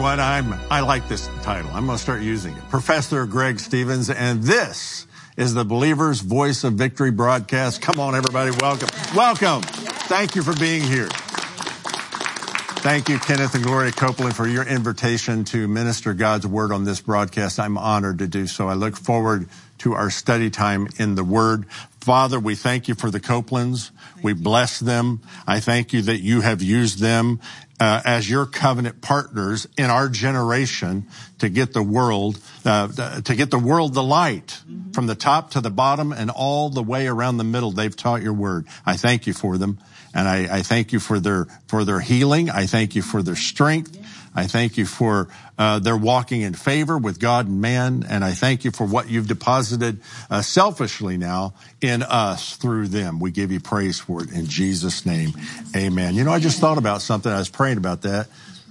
everyone. I like this title. I'm going to start using it. Professor Greg Stevens, and this is the Believer's Voice of Victory broadcast. Come on, everybody. Welcome. Welcome. Thank you for being here. Thank you, Kenneth and Gloria Copeland, for your invitation to minister God's Word on this broadcast. I'm honored to do so. I look forward to our study time in the Word. Father, we thank you for the Copelands. We bless them. I thank you that you have used them as your covenant partners in our generation to get the world the light from the top to the bottom and all the way around the middle. They've taught your word. I thank you for them. And I thank you for their healing. I thank you for their strength. I thank you for their walking in favor with God and man. And I thank you for what you've deposited selfishly now in us through them. We give you praise for it in Jesus' name. Amen. You know, I just thought about something. I was praying about that.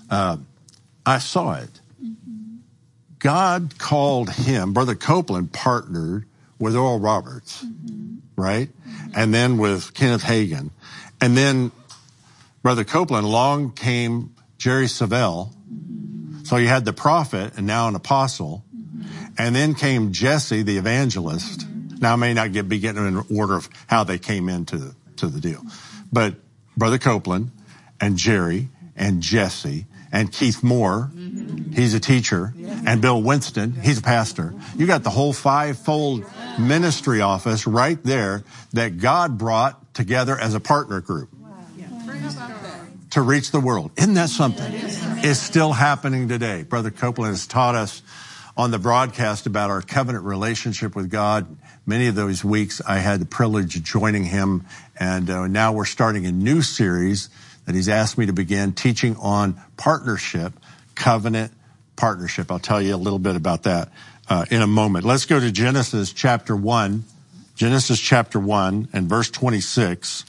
I saw it. God called him, Brother Copeland partnered with Oral Roberts, right? And then with Kenneth Hagin. And then Brother Copeland, along came Jerry Savelle. So you had the prophet and now an apostle. And then came Jesse, the evangelist. Now I may not be getting in order of how they came into the deal. But Brother Copeland and Jerry and Jesse and Keith Moore, he's a teacher, and Bill Winston, he's a pastor. You got the whole fivefold ministry office right there that God brought together as a partner group to reach the world. Isn't that something? It's still happening today. Brother Copeland has taught us on the broadcast about our covenant relationship with God. Many of those weeks I had the privilege of joining him, and now we're starting a new series that he's asked me to begin teaching on partnership, covenant partnership. I'll tell you a little bit about that in a moment. Let's go to Genesis chapter 1. Genesis chapter 1 and verse 26.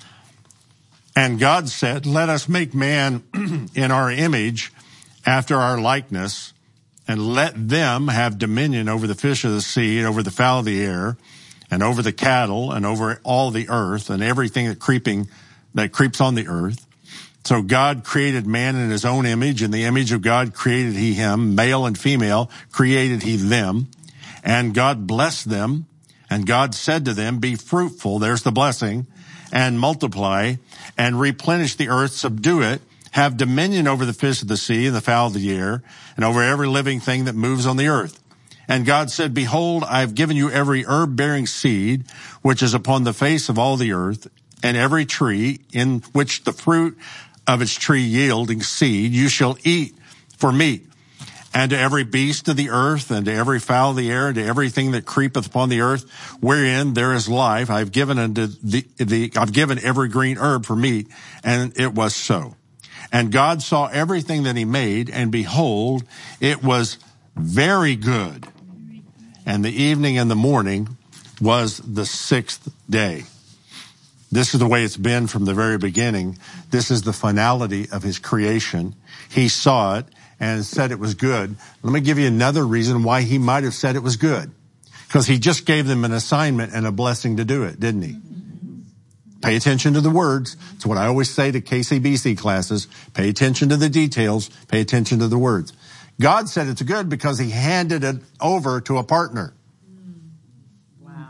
And God said, let us make man in our image after our likeness, and let them have dominion over the fish of the sea, and over the fowl of the air, and over the cattle, and over all the earth, and everything that creeps on the earth. So God created man in his own image. In the image of God created he him. Male and female created he them. And God blessed them. And God said to them, be fruitful, there's the blessing, and multiply, and replenish the earth, subdue it, have dominion over the fish of the sea and the fowl of the air, and over every living thing that moves on the earth. And God said, behold, I have given you every herb-bearing seed, which is upon the face of all the earth, and every tree in which the fruit of its tree yielding seed you shall eat for meat. And to every beast of the earth, and to every fowl of the air, and to everything that creepeth upon the earth, wherein there is life, I've given I've given every green herb for meat, and it was so. And God saw everything that he made, and behold, it was very good. And the evening and the morning was the sixth day. This is the way it's been from the very beginning. This is the finality of his creation. He saw it and said it was good. Let me give you another reason why he might have said it was good. Because he just gave them an assignment and a blessing to do it, didn't he? Pay attention to the words. It's what I always say to KCBC classes. Pay attention to the details. Pay attention to the words. God said it's good because he handed it over to a partner. Wow.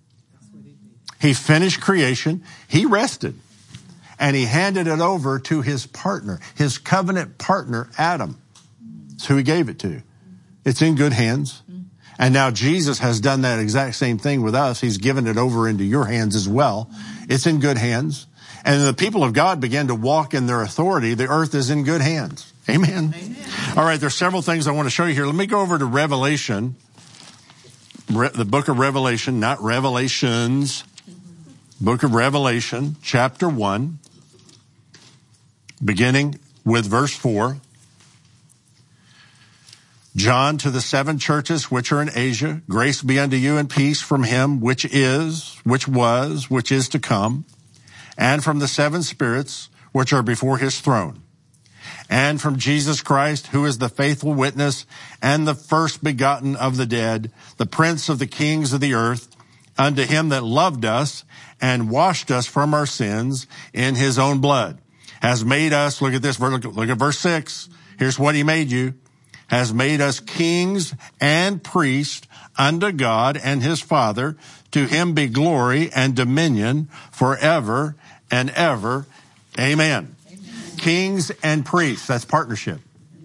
He finished creation. He rested. And he handed it over to his partner, his covenant partner, Adam. That's who he gave it to. It's in good hands. And now Jesus has done that exact same thing with us. He's given it over into your hands as well. It's in good hands. And the people of God began to walk in their authority. The earth is in good hands. Amen. Amen. All right, there's several things I want to show you here. Let me go over to Revelation, the book of Revelation, not Revelations. Book of Revelation, chapter 1, beginning with verse 4. John, to the 7 churches which are in Asia, grace be unto you and peace from him which is, which was, which is to come, and from the 7 spirits which are before his throne, and from Jesus Christ, who is the faithful witness and the first begotten of the dead, the prince of the kings of the earth, unto him that loved us and washed us from our sins in his own blood, has made us, look at this, look at verse 6, Here's what he made you. Has made us kings and priests unto God and his Father. To him be glory and dominion forever and ever. Amen. Kings and priests. That's partnership.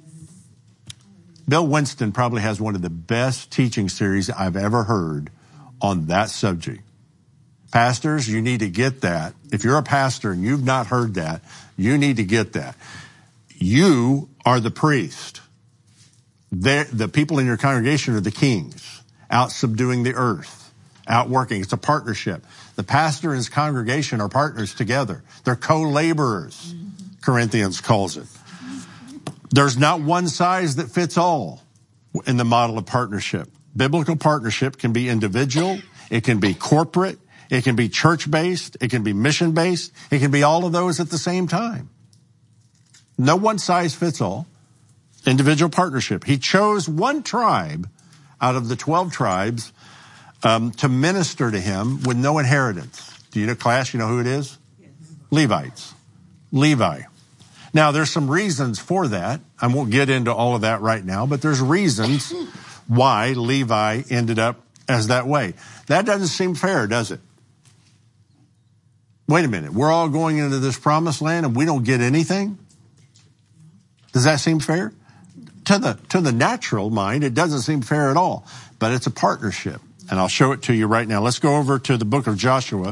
Bill Winston probably has one of the best teaching series I've ever heard on that subject. Pastors, you need to get that. If you're a pastor and you've not heard that, you need to get that. You are the priest. The people in your congregation are the kings, out subduing the earth, out working. It's a partnership. The pastor and his congregation are partners together. They're co-laborers, Corinthians calls it. There's not one size that fits all in the model of partnership. Biblical partnership can be individual, it can be corporate, it can be church-based, it can be mission-based, it can be all of those at the same time. No one size fits all. Individual partnership. He chose one tribe out of the 12 tribes to minister to him with no inheritance. Do you know, class, you know who it is? Yes. Levites. Levi. Now, there's some reasons for that. I won't get into all of that right now, but there's reasons why Levi ended up as that way. That doesn't seem fair, does it? Wait a minute. We're all going into this promised land and we don't get anything? Does that seem fair? To the natural mind, it doesn't seem fair at all, but it's a partnership, and I'll show it to you right now. Let's go over to the book of Joshua,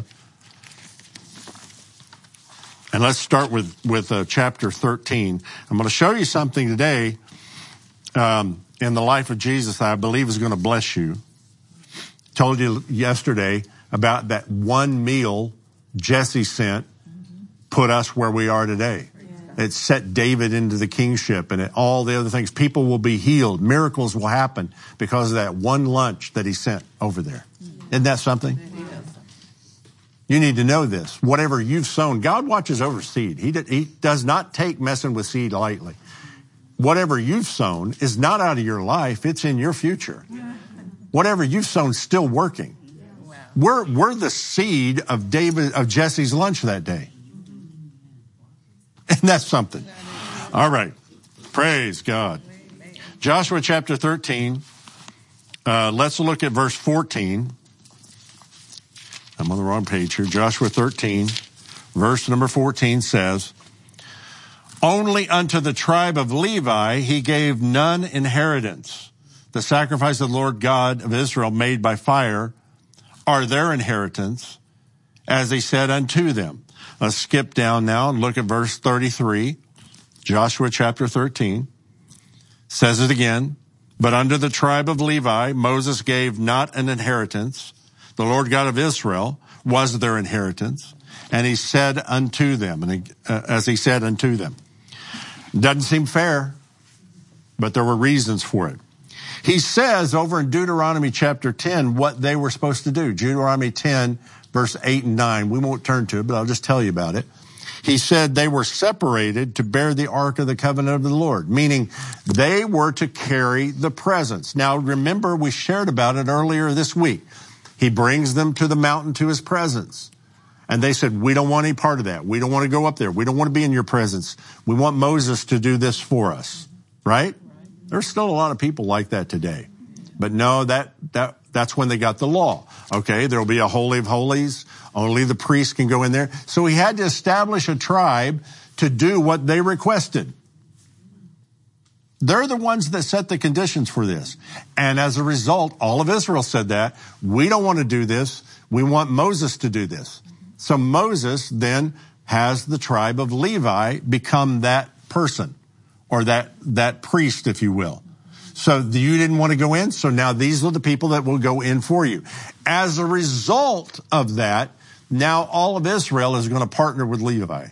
and let's start with chapter 13. I'm going to show you something today in the life of Jesus that I believe is going to bless you. Told you yesterday about that one meal Jesse sent, put us where we are today. It set David into the kingship and all the other things. People will be healed. Miracles will happen because of that one lunch that he sent over there. Isn't that something? You need to know this. Whatever you've sown, God watches over seed. He does not take messing with seed lightly. Whatever you've sown is not out of your life. It's in your future. Whatever you've sown is still working. We're the seed of Jesse's lunch that day. And that's something. All right. Praise God. Joshua chapter 13. Let's look at verse 14. I'm on the wrong page here. Joshua 13, verse number 14 says, only unto the tribe of Levi he gave none inheritance. The sacrifice of the Lord God of Israel made by fire are their inheritance, as he said unto them. Let's skip down now and look at verse 33. Joshua chapter 13 says it again. But unto the tribe of Levi, Moses gave not an inheritance. The Lord God of Israel was their inheritance. And he said unto them, as he said unto them. Doesn't seem fair, but there were reasons for it. He says over in Deuteronomy chapter 10 what they were supposed to do. Deuteronomy 10, verse 8 and 9. We won't turn to it, but I'll just tell you about it. He said they were separated to bear the ark of the covenant of the Lord, meaning they were to carry the presence. Now, remember, we shared about it earlier this week. He brings them to the mountain to his presence. And they said, we don't want any part of that. We don't want to go up there. We don't want to be in your presence. We want Moses to do this for us. Right? There's still a lot of people like that today. But no, that's when they got the law. Okay, there'll be a holy of holies. Only the priest can go in there. So he had to establish a tribe to do what they requested. They're the ones that set the conditions for this. And as a result, all of Israel said that. We don't want to do this. We want Moses to do this. So Moses then has the tribe of Levi become that person, or that priest, if you will. So you didn't want to go in, so now these are the people that will go in for you. As a result of that, now all of Israel is going to partner with Levi.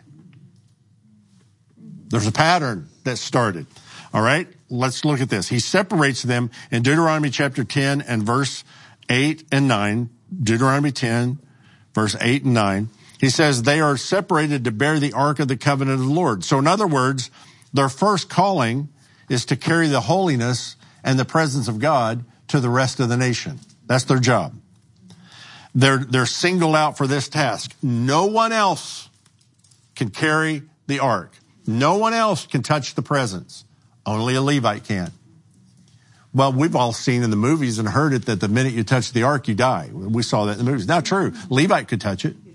There's a pattern that started. All right, let's look at this. He separates them in Deuteronomy chapter 10 and verse 8 and 9. Deuteronomy 10, verse 8 and 9. He says they are separated to bear the ark of the covenant of the Lord. So in other words, their first calling is to carry the holiness and the presence of God to the rest of the nation. That's their job. They're singled out for this task. No one else can carry the ark. No one else can touch the presence. Only a Levite can. Well, we've all seen in the movies and heard it that the minute you touch the ark, you die. We saw that in the movies. Not true. Levite could touch it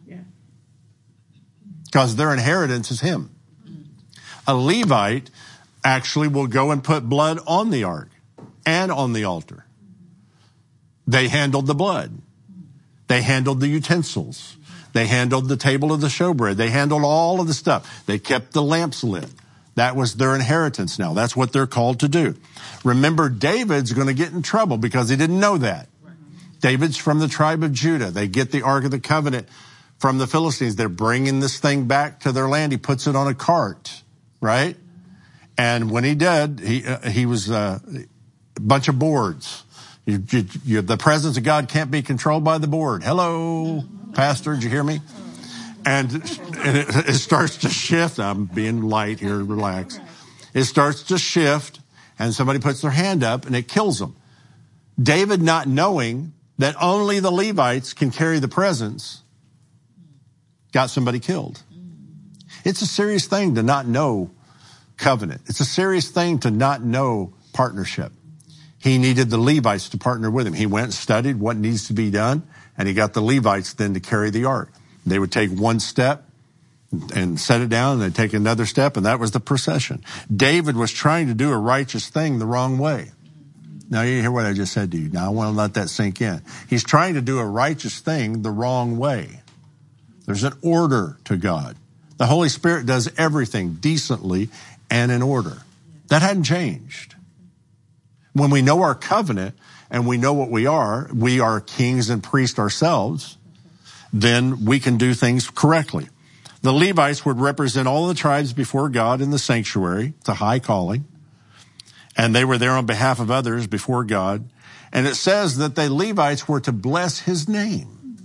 because their inheritance is him. A Levite actually will go and put blood on the ark and on the altar. They handled the blood. They handled the utensils. They handled the table of the showbread. They handled all of the stuff. They kept the lamps lit. That was their inheritance now. That's what they're called to do. Remember, David's going to get in trouble because he didn't know that. David's from the tribe of Judah. They get the Ark of the Covenant from the Philistines. They're bringing this thing back to their land. He puts it on a cart, right? And when he did, he was a bunch of boards. The presence of God can't be controlled by the board. Hello, Pastor, did you hear me? And it starts to shift. I'm being light here, relax. It starts to shift, and somebody puts their hand up, and it kills them. David, not knowing that only the Levites can carry the presence, got somebody killed. It's a serious thing to not know covenant. It's a serious thing to not know partnership. He needed the Levites to partner with him. He went and studied what needs to be done, and he got the Levites then to carry the ark. They would take one step and set it down, and they'd take another step, and that was the procession. David was trying to do a righteous thing the wrong way. Now, you hear what I just said to you. Now, I want to let that sink in. He's trying to do a righteous thing the wrong way. There's an order to God. The Holy Spirit does everything decently and in order. That hadn't changed. When we know our covenant and we know what we are kings and priests ourselves, then we can do things correctly. The Levites would represent all the tribes before God in the sanctuary. It's a high calling. And they were there on behalf of others before God. And it says that the Levites were to bless his name.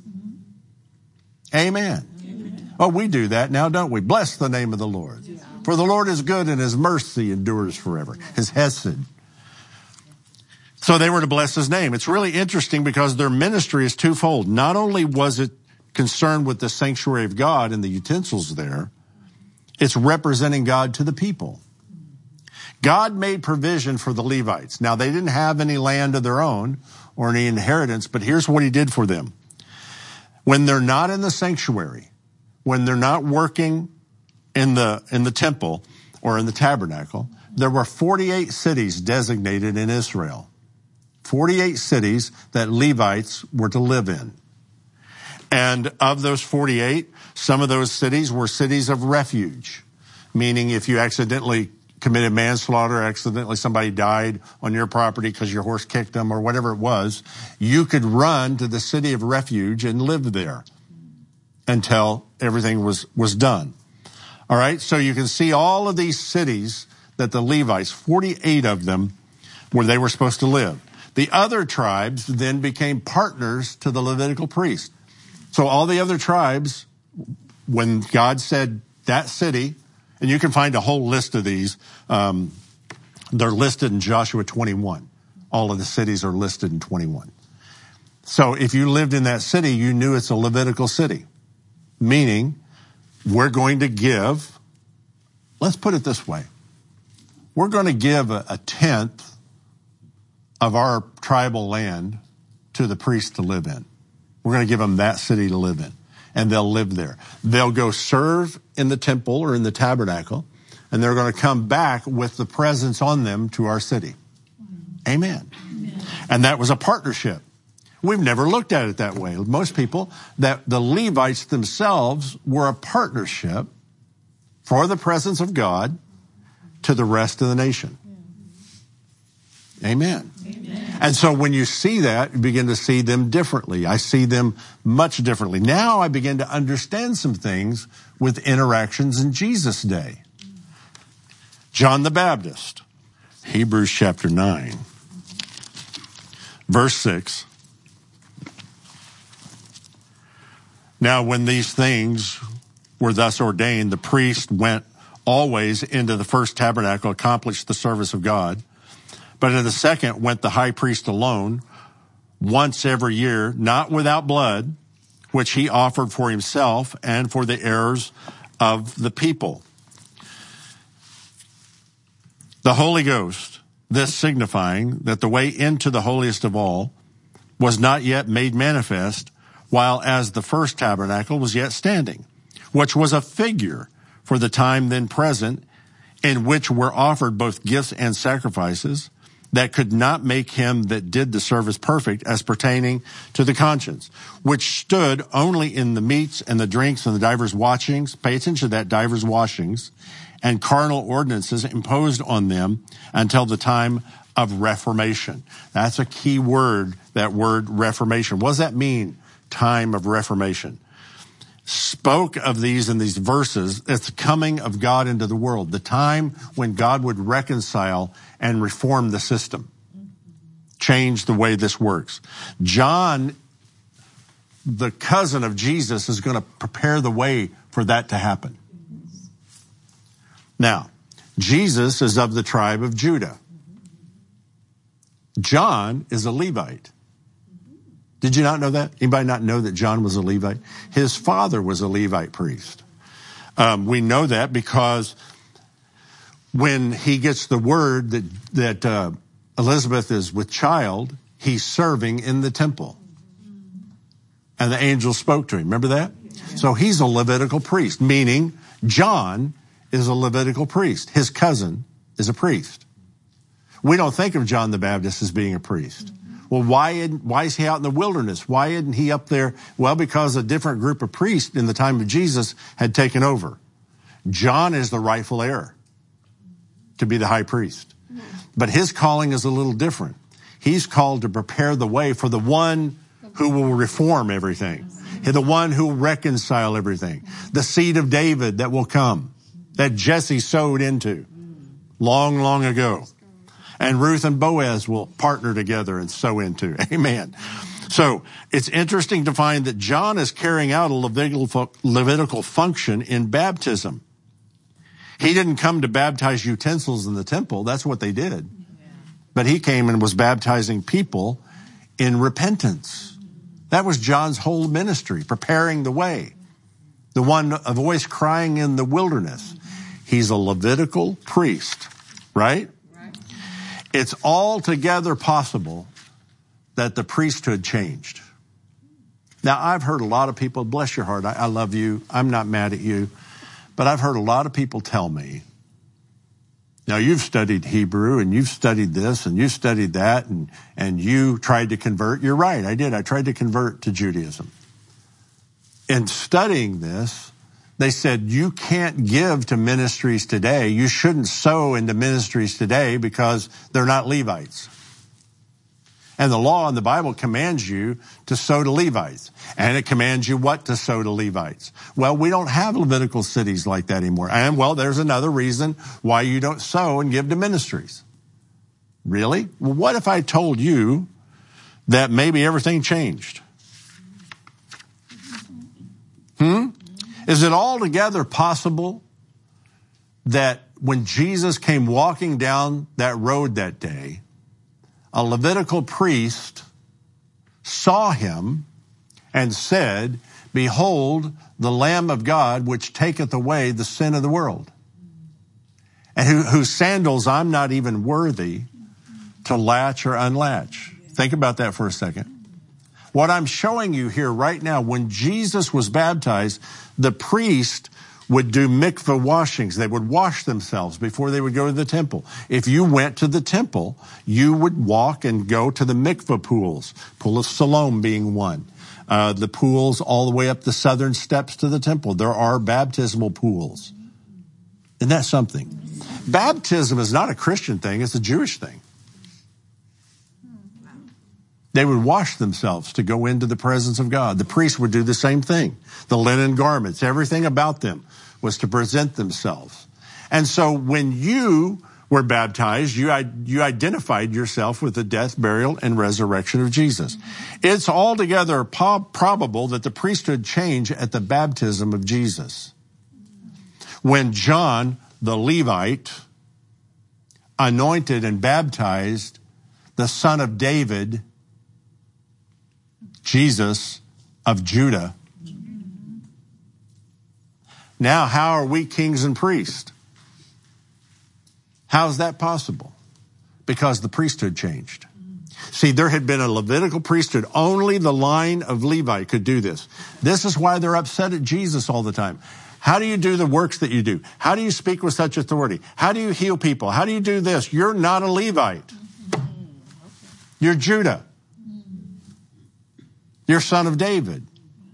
Amen. Amen. Oh, we do that now, don't we? Bless the name of the Lord. Yeah. For the Lord is good and his mercy endures forever. His hesed. So they were to bless his name. It's really interesting because their ministry is twofold. Not only was it concerned with the sanctuary of God and the utensils there, it's representing God to the people. God made provision for the Levites. Now, they didn't have any land of their own or any inheritance, but here's what he did for them. When they're not in the sanctuary, when they're not working in the temple or in the tabernacle, there were 48 cities designated in Israel. 48 cities that Levites were to live in. And of those 48, some of those cities were cities of refuge, meaning if you accidentally committed manslaughter, accidentally somebody died on your property because your horse kicked them or whatever it was, you could run to the city of refuge and live there until everything was done. All right, so you can see all of these cities that the Levites, 48 of them, where they were supposed to live. The other tribes then became partners to the Levitical priest. So all the other tribes, when God said that city, and you can find a whole list of these, they're listed in Joshua 21. All of the cities are listed in 21. So if you lived in that city, you knew it's a Levitical city, meaning we're going to give, let's put it this way, we're going to give a tenth of our tribal land to the priests to live in. We're going to give them that city to live in, and they'll live there. They'll go serve in the temple or in the tabernacle, and they're going to come back with the presence on them to our city. Amen. Amen. And that was a partnership. We've never looked at it that way. Most people, that the Levites themselves were a partnership for the presence of God to the rest of the nation. Amen. Amen. And so when you see that, you begin to see them differently. I see them much differently. Now I begin to understand some things with interactions in Jesus' day. John the Baptist, Hebrews chapter 9, verse 6. Now when these things were thus ordained, the priest went always into the first tabernacle, accomplished the service of God. But in the second went the high priest alone, once every year, not without blood, which he offered for himself and for the errors of the people. the Holy Ghost, this signifying that the way into the holiest of all was not yet made manifest, while as the first tabernacle was yet standing, which was a figure for the time then present, in which were offered both gifts and sacrifices that could not make him that did the service perfect as pertaining to the conscience, which stood only in the meats and the drinks and the divers washings. Pay attention to that, divers washings, and carnal ordinances imposed on them until the time of Reformation. That's a key word, that word Reformation. What does that mean, time of Reformation? Spoke of these in these verses. It's the coming of God into the world, the time when God would reconcile and reform the system, change the way this works. John, the cousin of Jesus, is going to prepare the way for that to happen. Now, Jesus is of the tribe of Judah. John is a Levite. Did you not know that? Anybody not know that John was a Levite? His father was a Levite priest. We know that because when he gets the word that Elizabeth is with child, he's serving in the temple. And the angel spoke to him. Remember that? So he's a Levitical priest, meaning John is a Levitical priest. His cousin is a priest. We don't think of John the Baptist as being a priest. Well, why is he out in the wilderness? Why isn't he up there? Well, because a different group of priests in the time of Jesus had taken over. John is the rightful heir to be the high priest. But his calling is a little different. He's called to prepare the way for the one who will reform everything, the one who will reconcile everything, the seed of David that will come, that Jesse sowed into long, long ago. And Ruth and Boaz will partner together and sow into. Amen. So it's interesting to find that John is carrying out a Levitical function in baptism. He didn't come to baptize utensils in the temple. That's what they did. But he came and was baptizing people in repentance. That was John's whole ministry, preparing the way. The one, a voice crying in the wilderness. He's a Levitical priest, right? It's altogether possible that the priesthood changed. Now, I've heard a lot of people, bless your heart, I love you, I'm not mad at you, but I've heard a lot of people tell me, now you've studied Hebrew and you've studied this and you've studied that and you tried to convert. You're right, I did. I tried to convert to Judaism. In studying this, they said, you can't give to ministries today. You shouldn't sow into ministries today because they're not Levites. And the law in the Bible commands you to sow to Levites. And it commands you what to sow to Levites. Well, we don't have Levitical cities like that anymore. And, well, there's another reason why you don't sow and give to ministries. Really? Well, what if I told you that maybe everything changed? Is it altogether possible that when Jesus came walking down that road that day, a Levitical priest saw him and said, behold, the Lamb of God, which taketh away the sin of the world, and whose sandals I'm not even worthy to latch or unlatch? Think about that for a second. What I'm showing you here right now, when Jesus was baptized, the priest would do mikveh washings. They would wash themselves before they would go to the temple. If you went to the temple, you would walk and go to the mikveh pools, Pool of Siloam being one. The pools all the way up the southern steps to the temple. There are baptismal pools. Isn't that something? Baptism is not a Christian thing, it's a Jewish thing. They would wash themselves to go into the presence of God. The priests would do the same thing. The linen garments, everything about them was to present themselves. And so when you were baptized, you identified yourself with the death, burial, and resurrection of Jesus. It's altogether probable that the priesthood changed at the baptism of Jesus. When John, the Levite, anointed and baptized the son of David, Jesus of Judah. Now, how are we kings and priests? How's that possible? Because the priesthood changed. See, there had been a Levitical priesthood. Only the line of Levi could do this. This is why they're upset at Jesus all the time. How do you do the works that you do? How do you speak with such authority? How do you heal people? How do you do this? You're not a Levite. You're Judah. You're son of David.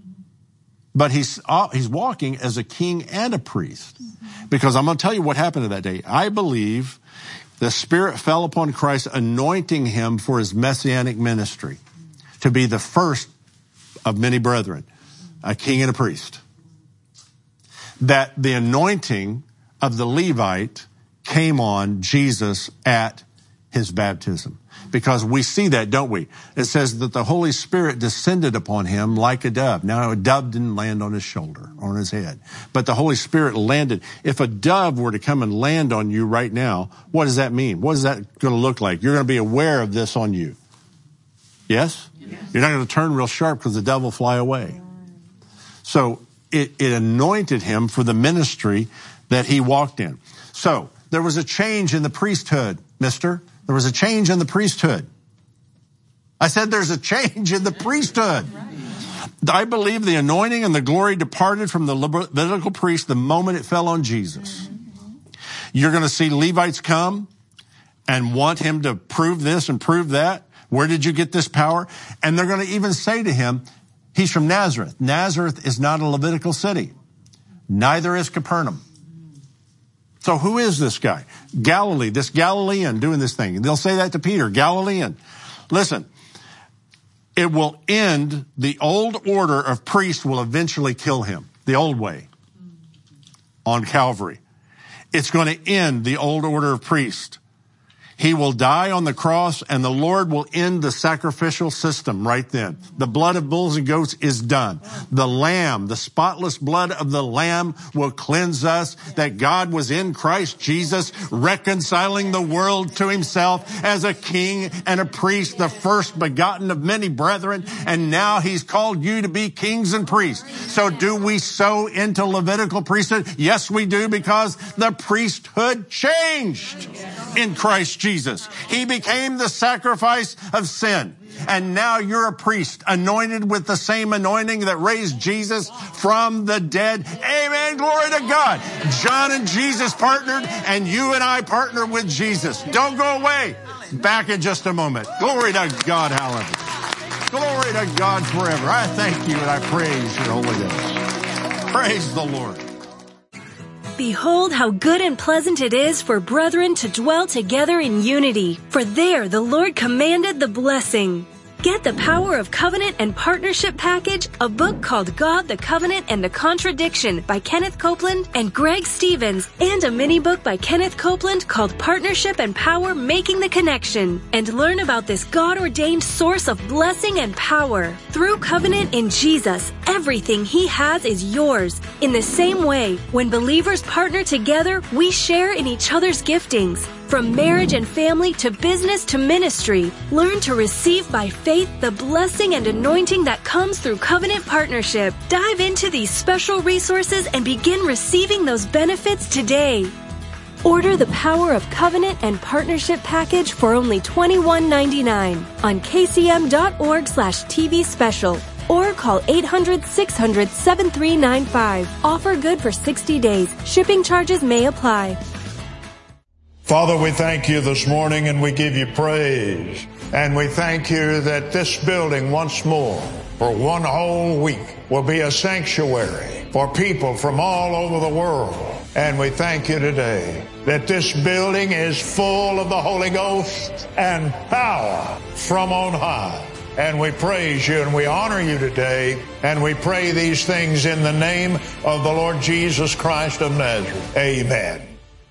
But he's walking as a king and a priest. Because I'm going to tell you what happened to that day. I believe the Spirit fell upon Christ, anointing him for his messianic ministry, to be the first of many brethren, a king and a priest. That the anointing of the Levite came on Jesus at his baptism. Because we see that, don't we? It says that the Holy Spirit descended upon him like a dove. Now, a dove didn't land on his shoulder, on his head. But the Holy Spirit landed. If a dove were to come and land on you right now, what does that mean? What is that going to look like? You're going to be aware of this on you. Yes? You're not going to turn real sharp because the dove will fly away. So it anointed him for the ministry that he walked in. So there was a change in the priesthood, mister. There was a change in the priesthood. I said there's a change in the priesthood. I believe the anointing and the glory departed from the Levitical priest the moment it fell on Jesus. You're going to see Levites come and want him to prove this and prove that. Where did you get this power? And they're going to even say to him, he's from Nazareth. Nazareth is not a Levitical city. Neither is Capernaum. So who is this guy? Galilee, this Galilean doing this thing. They'll say that to Peter, Galilean. Listen, it will end, the old order of priests will eventually kill him, the old way, on Calvary. It's going to end the old order of priests. He will die on the cross, and the Lord will end the sacrificial system right then. The blood of bulls and goats is done. The Lamb, the spotless blood of the Lamb will cleanse us, that God was in Christ Jesus, reconciling the world to himself as a king and a priest, the first begotten of many brethren, and now he's called you to be kings and priests. So do we sow into Levitical priesthood? Yes, we do, because the priesthood changed in Christ Jesus. He became the sacrifice of sin. And now you're a priest, anointed with the same anointing that raised Jesus from the dead. Amen. Glory to God. John and Jesus partnered, and you and I partner with Jesus. Don't go away. Back in just a moment. Glory to God. Hallelujah. Glory to God forever. I thank you and I praise your Holy Ghost. Praise the Lord. Behold how good and pleasant it is for brethren to dwell together in unity. For there the Lord commanded the blessing. Get the Power of Covenant and Partnership package, a book called God, the Covenant, and the Contradiction by Kenneth Copeland and Greg Stevens, and a mini book by Kenneth Copeland called Partnership and Power, Making the Connection. And learn about this God-ordained source of blessing and power. Through covenant in Jesus, everything He has is yours. In the same way, when believers partner together, we share in each other's giftings. From marriage and family to business to ministry, learn to receive by faith the blessing and anointing that comes through covenant partnership. Dive into these special resources and begin receiving those benefits today. Order the Power of Covenant and Partnership package for only $21.99 on kcm.org/TV special. Or call 800-600-7395. Offer good for 60 days. Shipping charges may apply. Father, we thank you this morning and we give you praise. And we thank you that this building once more, for one whole week, will be a sanctuary for people from all over the world. And we thank you today that this building is full of the Holy Ghost and power from on high. And we praise you and we honor you today. And we pray these things in the name of the Lord Jesus Christ of Nazareth. Amen.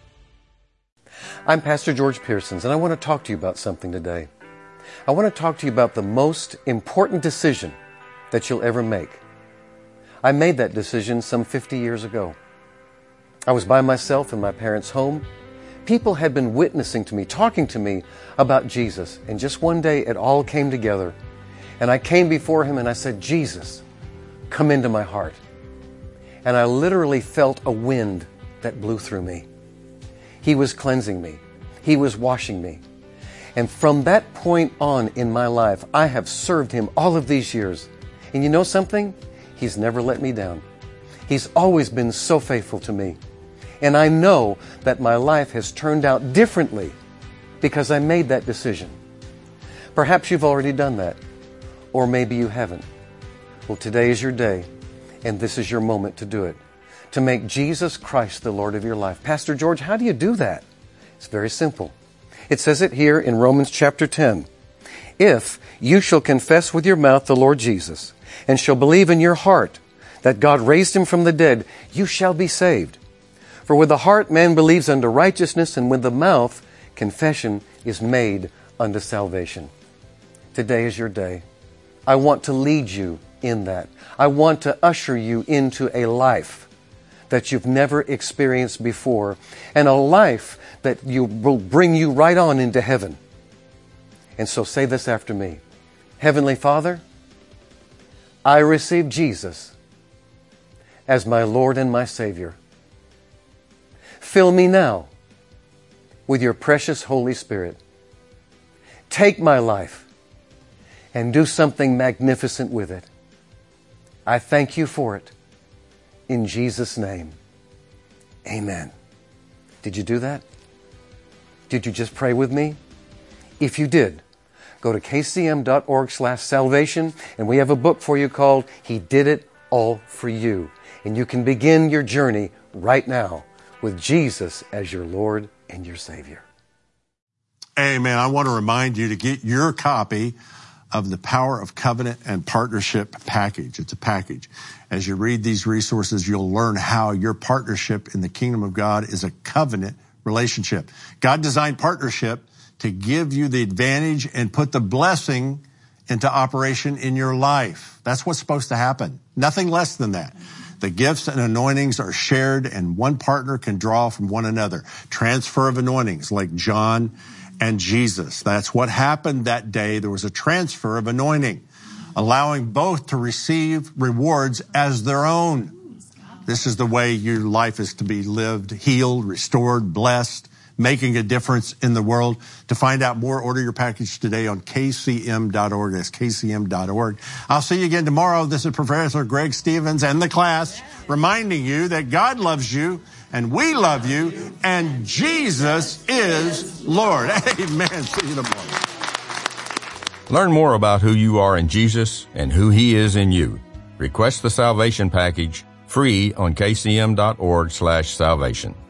I'm Pastor George Pearsons, and I want to talk to you about something today. I want to talk to you about the most important decision that you'll ever make. I made that decision some 50 years ago. I was by myself in my parents' home. People had been witnessing to me, talking to me about Jesus, and just one day it all came together. And I came before Him and I said, Jesus, come into my heart. And I literally felt a wind that blew through me. He was cleansing me. He was washing me. And from that point on in my life, I have served Him all of these years. And you know something? He's never let me down. He's always been so faithful to me. And I know that my life has turned out differently because I made that decision. Perhaps you've already done that, or maybe you haven't. Well, today is your day, and this is your moment to do it, to make Jesus Christ the Lord of your life. Pastor George, how do you do that? It's very simple. It says it here in Romans chapter 10. If you shall confess with your mouth the Lord Jesus, and shall believe in your heart that God raised Him from the dead, you shall be saved. For with the heart man believes unto righteousness, and with the mouth confession is made unto salvation. Today is your day. I want to lead you in that. I want to usher you into a life that you've never experienced before, and a life that will bring you right on into heaven. And so say this after me. Heavenly Father, I receive Jesus as my Lord and my Savior. Fill me now with your precious Holy Spirit. Take my life and do something magnificent with it. I thank you for it. In Jesus' name, amen. Did you do that? Did you just pray with me? If you did, go to kcm.org/salvation, and we have a book for you called He Did It All For You. And you can begin your journey right now with Jesus as your Lord and your Savior. Amen. I want to remind you to get your copy of the Power of Covenant and Partnership package. It's a package. As you read these resources, you'll learn how your partnership in the kingdom of God is a covenant relationship. God designed partnership to give you the advantage and put the blessing into operation in your life. That's what's supposed to happen. Nothing less than that. The gifts and anointings are shared, and one partner can draw from one another. Transfer of anointings like John and Jesus. That's what happened that day. There was a transfer of anointing, allowing both to receive rewards as their own. This is the way your life is to be lived, healed, restored, blessed, making a difference in the world. To find out more, order your package today on kcm.org. That's kcm.org. I'll see you again tomorrow. This is Professor Greg Stevens and the class reminding you that God loves you and we love you and Jesus is Lord. Amen. See you tomorrow. Learn more about who you are in Jesus and who He is in you. Request the Salvation Package free on kcm.org/salvation.